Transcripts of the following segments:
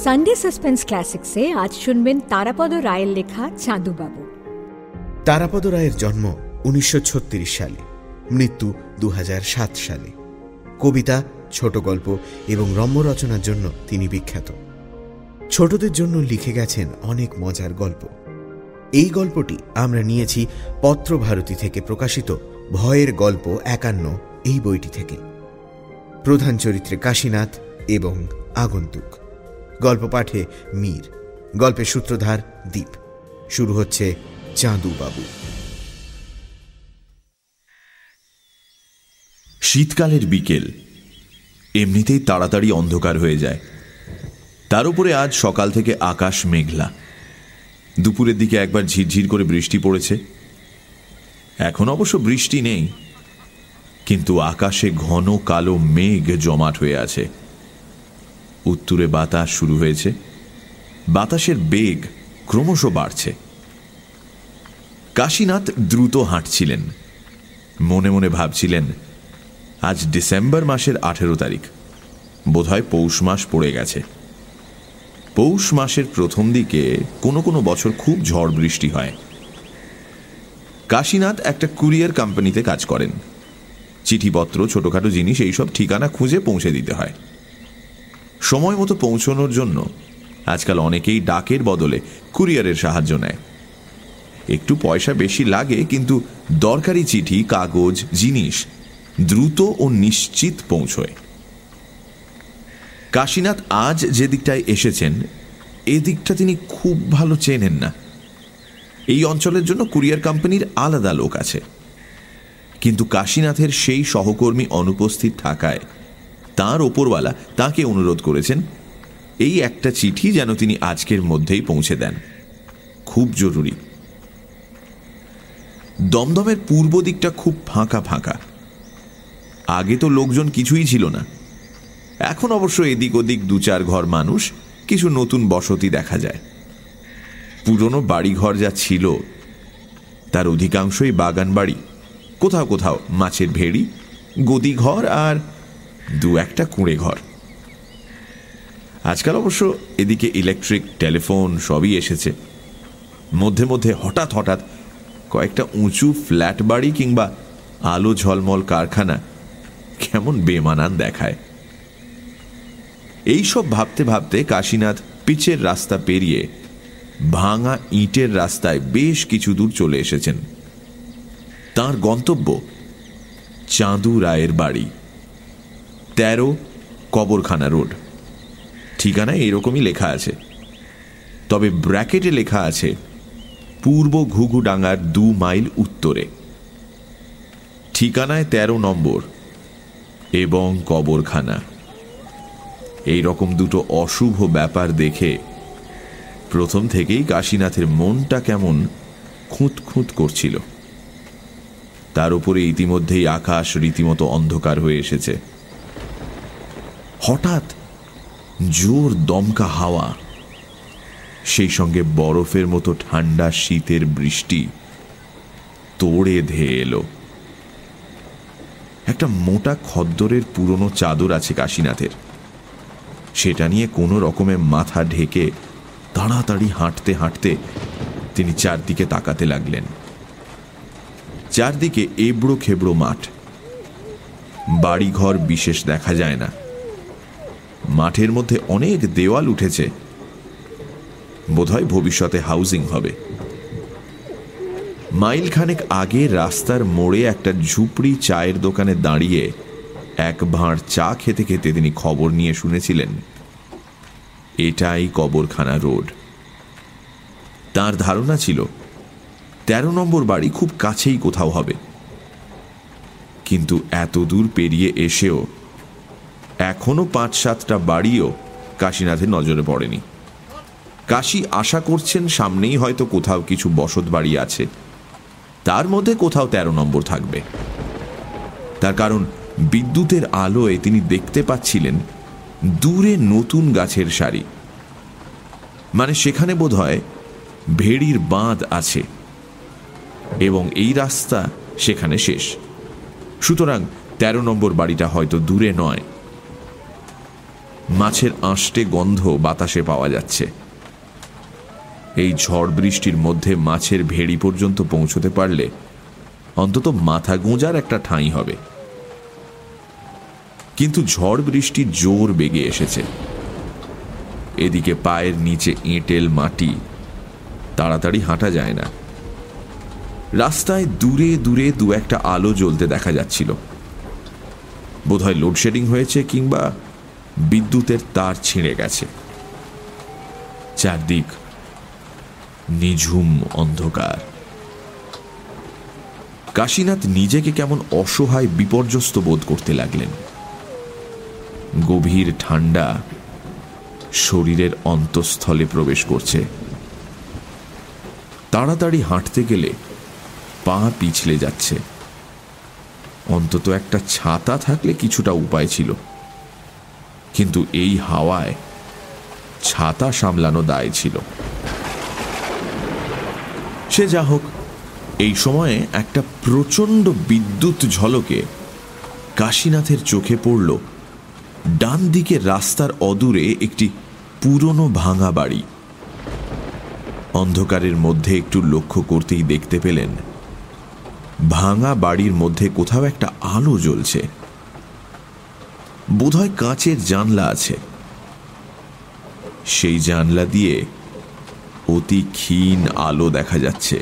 Sunday suspense ক্লাসিক্সে আজ শুনবেন তারাপদ রায়ের লেখা চাঁদুবাবু। তারাপদ রায়ের জন্ম 1936 সালে, মৃত্যু 2007 সালে। কবিতা, ছোট গল্প এবং রম্য রচনার জন্য তিনি বিখ্যাত। ছোটদের জন্য লিখে গেছেন অনেক মজার গল্প। এই গল্পটি আমরা নিয়েছি পত্রভারতী থেকে প্রকাশিত ভয়ের গল্প 51 এই বইটি থেকে। প্রধান চরিত্রে কাশীনাথ এবং আগন্তুক। গল্প পাঠে মীর, গল্পের সূত্রধার দীপ। শুরু হচ্ছে চাঁদুবাবু। শীতকালের বিকেল, এমনিতেই তাড়াতাড়ি অন্ধকার হয়ে যায়। তার উপরে আজ সকাল থেকে আকাশ মেঘলা। দুপুরের দিকে একবার ঝিরঝির করে বৃষ্টি পড়েছে। এখন অবশ্য বৃষ্টি নেই, কিন্তু আকাশে ঘন কালো মেঘ জমাট হয়ে আছে। উত্তুরে বাতাস শুরু হয়েছে। বাতাসের বেগ ক্রমশ বাড়ছে। কাশীনাথ দ্রুত হাঁটছিলেন। মনে মনে ভাবছিলেন, আজ ডিসেম্বর মাসের 18 তারিখ, বোধহয় পৌষ মাস পড়ে গেছে। পৌষ মাসের প্রথম দিকে কোনো কোনো বছর খুব ঝড় বৃষ্টি হয়। কাশীনাথ একটা কুরিয়ার কোম্পানিতে কাজ করেন। চিঠিপত্র, ছোটখাটো জিনিস এইসব ঠিকানা খুঁজে পৌঁছে দিতে হয়। সময় মতো পৌঁছানোর জন্য আজকাল অনেকেই ডাকের বদলে কুরিয়ারের সাহায্য নেয়। একটু পয়সা বেশি লাগে, কিন্তু দরকারি চিঠি, কাগজ, জিনিস দ্রুত ও নিশ্চিত পৌঁছয়। কাশীনাথ আজ যে দিকটায় এসেছেন, এদিকটা তিনি খুব ভালো চেনেন না। এই অঞ্চলের জন্য কুরিয়ার কোম্পানির আলাদা লোক আছে, কিন্তু কাশীনাথের সেই সহকর্মী অনুপস্থিত থাকায় তার ওপরওয়ালা তাকে অনুরোধ করেছেন এই একটা চিঠি যেন তিনি আজকের মধ্যেই পৌঁছে দেন, খুব জরুরি। দমদমের পূর্ব দিকটা খুব ফাঁকা ফাঁকা। আগে তো লোকজন কিছুই ছিল না। এখন অবশ্য এদিক ওদিক 2-4 ঘর মানুষ, কিছু নতুন বসতি দেখা যায়। পুরনো বাড়িঘর যা ছিল তার অধিকাংশই বাগান বাড়ি, কোথাও কোথাও মাছের ভেড়ি, গদি ঘর আর 2-1টা কুঁড়ে ঘর। আজকাল অবশ্য এদিকে ইলেকট্রিক, টেলিফোন সবই এসেছে। মধ্যে মধ্যে হঠাৎ হঠাৎ কয়েকটা উঁচু ফ্ল্যাট বাড়ি কিংবা আলো ঝলমল কারখানা কেমন বেমানান দেখায়। এইসব ভাবতে ভাবতে কাশীনাথ পিচের রাস্তা পেরিয়ে ভাঙা ইটের রাস্তায় বেশ কিছু দূর চলে এসেছেন। তার গন্তব্য চাঁদু রায়ের বাড়ি, 13 কবরখানা রোড। ঠিকানায় এরকমই লেখা আছে, তবে ব্র্যাকেটে লেখা আছে পূর্ব ঘুঘুডাঙ্গার 2 মাইল উত্তরে। ঠিকানায় 13 নম্বর এবং কবরখানা। এই রকম দুটো অশুভ ব্যাপার দেখে প্রথম থেকেই কাশীনাথের মনটা কেমন খুঁত খুঁত করছিল। তার উপরে ইতিমধ্যেই আকাশ রীতিমতো অন্ধকার হয়ে এসেছে। হঠাৎ জোর দমকা হাওয়া, সেই সঙ্গে বরফের মতো ঠান্ডা শীতের বৃষ্টি তোড়ে ধেয়ে এলো। একটা মোটা খদ্দরের পুরনো চাদর আছে কাশীনাথের। সেটা নিয়ে কোনো রকমে মাথা ঢেকে তাড়াতাড়ি হাঁটতে হাঁটতে তিনি চারদিকে তাকাতে লাগলেন। চারদিকে এবড়ো খেবড়ো মাঠ, বাড়িঘর বিশেষ দেখা যায় না। মাঠের মধ্যে অনেক দেওয়াল উঠেছে, বোধহয় ভবিষ্যতে হাউজিং হবে। মাইলখানেক আগে রাস্তার মোড়ে একটা ঝুপড়ি চায়ের দোকানে দাঁড়িয়ে এক ভাঁড় চা খেতে খেতে তিনি খবর নিয়ে শুনেছিলেন এটাই কবরখানা রোড। তার ধারণা ছিল 13 নম্বর বাড়ি খুব কাছেই কোথাও হবে, কিন্তু এত দূর পেরিয়ে এসেও এখনো 5-7টা বাড়িও কাশীনাথের নজরে পড়েনি। কাশী আশা করছেন সামনেই হয়তো কোথাও কিছু বসত বাড়ি আছে, তার মধ্যে কোথাও 13 নম্বর থাকবে। তার কারণ বিদ্যুতের আলোয় তিনি দেখতে পাচ্ছিলেন দূরে নতুন গাছের সারি, মানে সেখানে বোধহয় ভেড়ির বাঁধ আছে এবং এই রাস্তা সেখানে শেষ। সুতরাং 13 নম্বর বাড়িটা হয়তো দূরে নয়। মাছের আঁশটে গন্ধ বাতাসে পাওয়া যাচ্ছে। এই ঝড় বৃষ্টির মধ্যে মাছের ভেড়ি পর্যন্ত পৌঁছতে পারলে অন্তত মাথা গোঁজার একটা ঠাঁই হবে। কিন্তু ঝড় বৃষ্টি জোর বেগে এসেছে। এদিকে পায়ের নিচে এঁটেল মাটি, তাড়াতাড়ি হাঁটা যায় না। রাস্তায় দূরে দূরে দু একটা আলো জ্বলতে দেখা যাচ্ছিল। বোধহয় লোডশেডিং হয়েছে কিংবা বিদ্যুতের তার ছিঁড়ে গেছে। চারদিক নিঝুম অন্ধকার। কাশীনাথ নিজেকে কেমন অসহায় বিপর্যস্ত বোধ করতে লাগলেন। গভীর ঠান্ডা শরীরের অন্তঃস্থলে প্রবেশ করছে। তাড়াতাড়ি হাঁটতে গেলে পা পিছলে যাচ্ছে। অন্তত একটা ছাতা থাকলে কিছুটা উপায় ছিল, কিন্তু এই হাওয়ায় ছাতা সামলানো দায় ছিল। সে যা হোক, এই সময়ে একটা প্রচণ্ড বিদ্যুৎ ঝলকে কাশীনাথের চোখে পড়ল ডান দিকে রাস্তার অদূরে একটি পুরনো ভাঙা বাড়ি। অন্ধকারের মধ্যে একটু লক্ষ্য করতেই দেখতে পেলেন ভাঙা বাড়ির মধ্যে কোথাও একটা আলো জ্বলছে। বোধহয় কাঁচের জানলা আছে। সেই জানলা দিয়ে অতি ক্ষীণ আলো দেখা যাচ্ছে।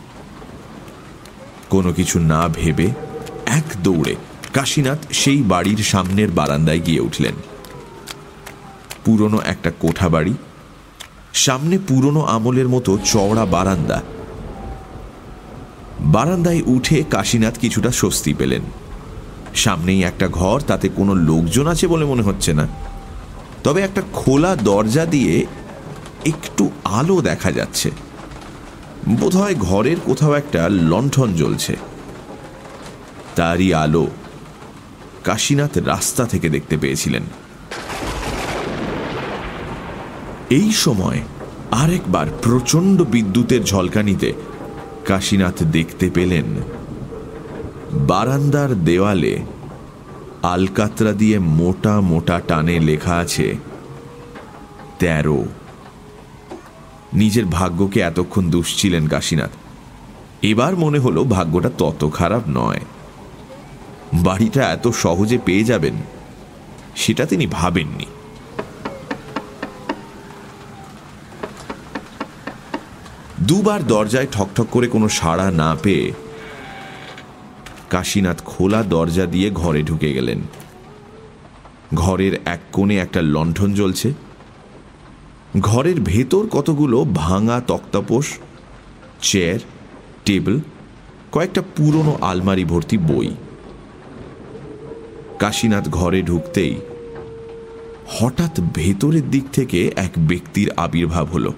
কোনো কিছু না ভেবে এক দৌড়ে কাশীনাথ সেই বাড়ির সামনের বারান্দায় গিয়ে উঠলেন। পুরনো একটা কোঠা বাড়ি, সামনে পুরনো আমলের মতো চওড়া বারান্দা। বারান্দায় উঠে কাশীনাথ কিছুটা স্বস্তি পেলেন। সামনেই একটা ঘর, তাতে কোনো লোকজন আছে বলে মনে হচ্ছে না, তবে একটা খোলা দরজা দিয়ে একটু আলো দেখা যাচ্ছে। বোধহয় ঘরের কোথাও একটা লণ্ঠন জ্বলছে। তারই আলো কাশীনাথ রাস্তা থেকে দেখতে পেয়েছিলেন। এই সময় আরেকবার প্রচণ্ড বিদ্যুতের ঝলকানিতে কাশীনাথ দেখতে পেলেন বারান্দার দেওয়ালে আলকাতরা দিয়ে মোটা মোটা টানে লেখা আছে 13। নিজের ভাগ্যকে এতক্ষণ দুষছিলেন কাশীনাথ। এবার মনে হলো ভাগ্যটা তত খারাপ নয়। বাড়িটা এত সহজে পেয়ে যাবেন সেটা তিনি ভাবেননি। দুবার দরজায় ঠকঠক করে কোনো সাড়া না পেয়ে কাশীনাথ খোলা দরজা দিয়ে ঘরে ঢুকে গেলেন। ঘরের এক কোণে একটা লণ্ঠন জ্বলছে। ঘরের ভেতর কতগুলো ভাঙা তক্তাপোষ, চেয়ার, টেবিল, কয়েকটা পুরনো আলমারি ভর্তি বই। কাশীনাথ ঘরে ঢুকতেই হঠাৎ ভেতরের দিক থেকে এক ব্যক্তির আবির্ভাব হলো।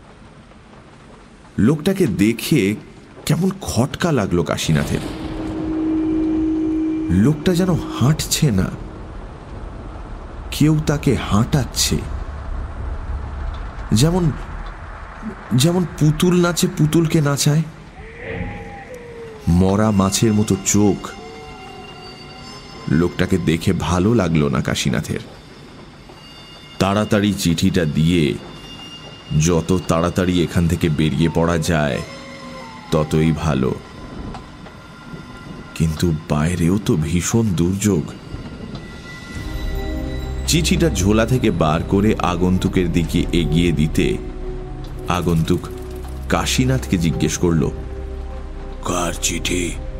লোকটাকে দেখে কেমন খটকা লাগলো কাশীনাথের। লোকটা যেন হাঁটছে না, কেউ তাকে হাঁটাচ্ছে। যেমন যেমন পুতুল নাচে পুতুলকে নাচায়। মরা মাছের মতো চোখ। লোকটাকে দেখে ভালো লাগলো না কাশীনাথের। তাড়াতাড়ি চিঠিটা দিয়ে যত তাড়াতাড়ি এখান থেকে বেরিয়ে পড়া যায় ততই ভালো। কিন্তু বাইরেও তো ভীষণ দুর্যোগ। চিঠিটা ঝোলা থেকে বার করে আগন্তুকের দিকে এগিয়ে দিতে আগন্তুক কাশীনাথকে জিজ্ঞেস করল, কার চিঠি?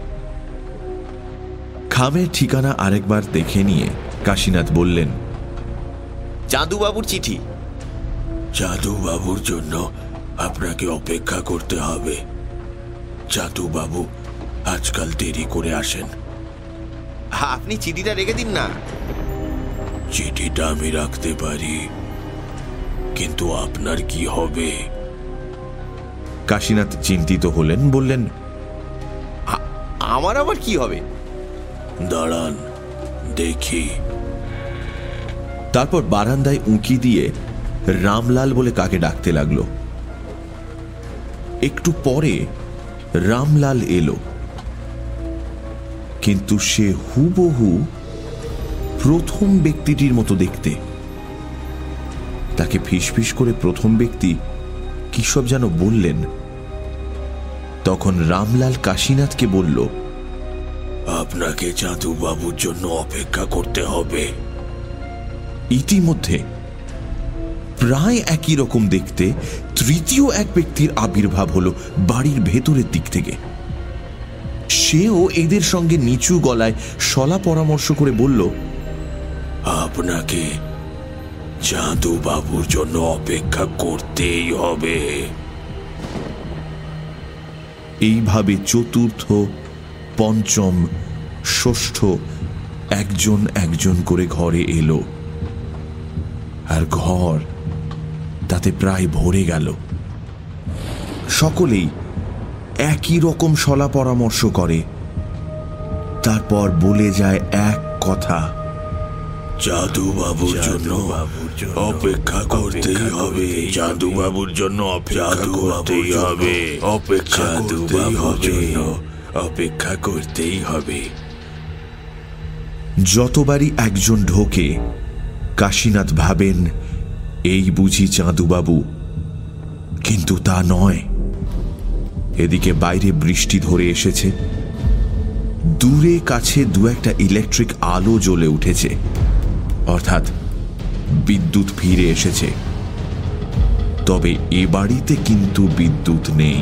খামের ঠিকানা আরেকবার দেখে নিয়ে কাশীনাথ বললেন, চাঁদুবাবুর চিঠি। চাঁদুবাবুর জন্য আপনাকে অপেক্ষা করতে হবে। চাঁদুবাবু আজকাল দেরি করে আসেন। আপনি চিঠিটা রেখে দিন না। চিঠিটা আমি রাখতে পারি, কিন্তু আপনার কি হবে? কাশীনাথ চিন্তিত হলেন, বললেন, আমার আবার কি হবে? দাঁড়ান দেখি। তারপর বারান্দায় উঁকি দিয়ে রামলাল বলে কাকে ডাকতে লাগলো। একটু পরে রামলাল এলো, কিন্তু সে হুবহু প্রথম ব্যক্তিটির মতো দেখতে। তাকে ফিসফিস করে প্রথম ব্যক্তি কি সব যেন বললেন। তখন রামলাল কাশীনাথকে বলল, আপনাকে চাঁদুবাবুর জন্য অপেক্ষা করতে হবে। ইতিমধ্যে প্রায় একই রকম দেখতে তৃতীয় এক ব্যক্তির আবির্ভাব হলো বাড়ির ভেতরের দিক থেকে। সেও এদের সঙ্গে নিচু গলায় সলা পরামর্শ করে বলল, আপনাকে চাঁদুবাবুর জন্য অপেক্ষা করতেই হবে। এইভাবে চতুর্থ, পঞ্চম, ষষ্ঠ একজন একজন করে ঘরে এলো, আর ঘর তাতে প্রায় ভরে গেল। সকলেই একই রকম সলা পরামর্শ করে, তারপর বলে যায় এক কথা, চাঁদুবাবুর জন্য অপেক্ষা করতেই হবে। চাঁদুবাবুর জন্য অপেক্ষা করতেই হবে। অপেক্ষা করতেই হবে। অপেক্ষা করতেই হবে। যতবারই একজন ঢোকে কাশীনাথ ভাবেন এই বুঝি চাঁদুবাবু, কিন্তু তা নয়। এদিকে বাইরে বৃষ্টি ধরে এসেছে, দূরে কাছে দু একটা ইলেকট্রিক আলো জ্বলে উঠেছে, অর্থাৎ বিদ্যুৎ ফিরে এসেছে। তবে এ বাড়িতে কিন্তু বিদ্যুৎ নেই।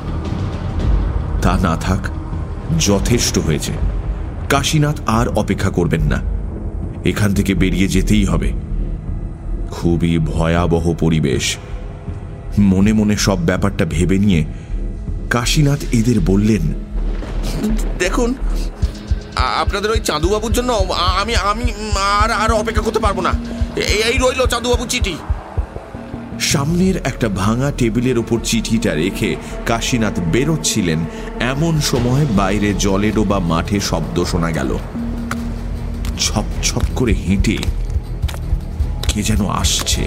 তা না থাক, যথেষ্ট হয়েছে। কাশীনাথ আর অপেক্ষা করবেন না, এখান থেকে বেরিয়ে যেতেই হবে। খুবই ভয়াবহ পরিবেশ। মনে মনে সব ব্যাপারটা ভেবে নিয়ে কাশীনাথ এদের বললেন, দেখুন, আপনাদের ওই চাঁদুবাবুর জন্য আমি আমি আর অপেক্ষা করতে পারবো না। এই রইল চাঁদুবাবুর চিঠি। সামনের একটা ভাঙা টেবিলের ওপর চিঠিটা রেখে কাশীনাথ বেরোচ্ছিলেন, এমন সময় বাইরে জলে ডোবা মাঠে শব্দ শোনা গেল। ছপ ছপ করে হেঁটে কে যেন আসছে।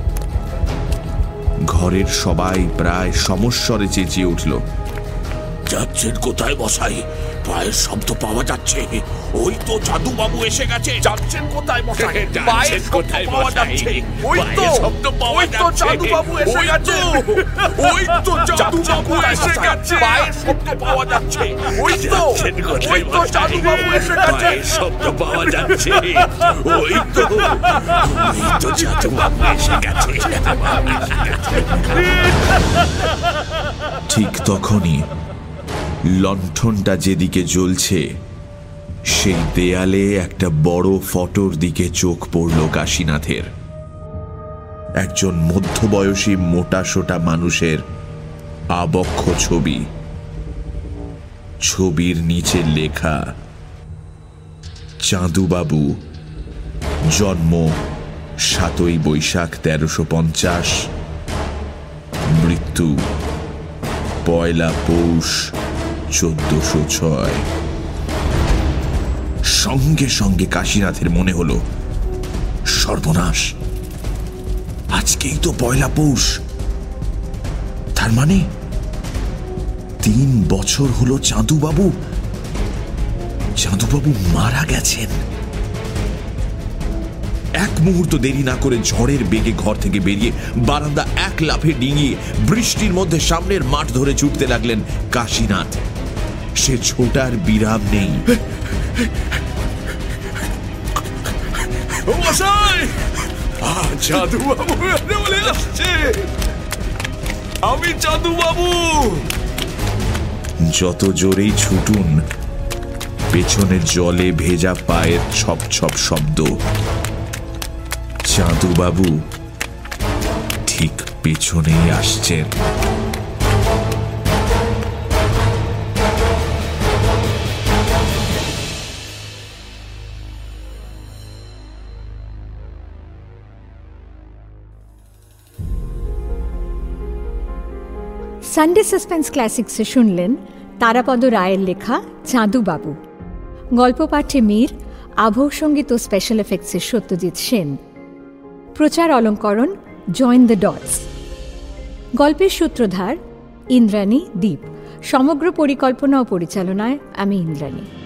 ঘরের সবাই প্রায় সমস্বরে চেঁচিয়ে উঠল, যাচ্ছেন কোথায় মশাই? পায়ের শব্দ পাওয়া যাচ্ছে। ওই তো চাঁদুবাবু এসে গেছে। যাচ্ছেন কোথায় মশাই? পায়ের শব্দ পাওয়া যাচ্ছে। ওই তো শব্দ পাওয়া যাচ্ছে। চাঁদুবাবু এসে গেছে। ওই তো চাঁদুবাবু এসে গেছে। পায়ের শব্দ পাওয়া যাচ্ছে। ওই তো চাঁদুবাবু এসে গেছে। শব্দ পাওয়া যাচ্ছে। ওই তো চাঁদুবাবু এসে গেছে। ঠিক তখনই লণ্ঠনটা যেদিকে জ্বলছে সেই দেয়ালে একটা বড় ফটোর দিকে চোখ পড়ল কাশীনাথের। একজন মধ্যবয়সী মোটাসোটা মানুষের আবক্ষ ছবি। ছবির নিচে লেখা, চাঁদুবাবু, জন্ম 7ই বৈশাখ 1350, মৃত্যু 1 পৌষ 1406। সঙ্গে সঙ্গে কাশীনাথের মনে হলো, সর্বনাশ, আজকেই তো 1 পৌষ। তার মানে 3 বছর হলো চাঁদুবাবু মারা গেছেন। এক মুহূর্ত দেরি না করে ঝড়ের বেগে ঘর থেকে বেরিয়ে বারান্দা এক লাফে ডিঙিয়ে বৃষ্টির মধ্যে সামনের মাঠ ধরে ছুটতে লাগলেন কাশীনাথ। সে ছোটার বিরাম নেই। চাঁদুবাবু বলে আসছে, আমি চাঁদুবাবু। যত জোরেই ছুটুন, পেছনে জলে ভেজা পায়ের ছপ ছপ শব্দ। চাঁদুবাবু ঠিক পেছনেই আসছেন। সানডে সাসপেন্স ক্লাসিক্সে শুনলেন তারাপদ রায়ের লেখা চাঁদুবাবু। গল্প পাঠে মীর, আবহ সঙ্গীত ও স্পেশাল এফেক্টসের সত্যজিৎ সেন। প্রচার অলঙ্করণ জয়েন দ্য ডটস। গল্পের সূত্রধার ইন্দ্রাণী দ্বীপ। সমগ্র পরিকল্পনা ও পরিচালনায় আমি ইন্দ্রাণী।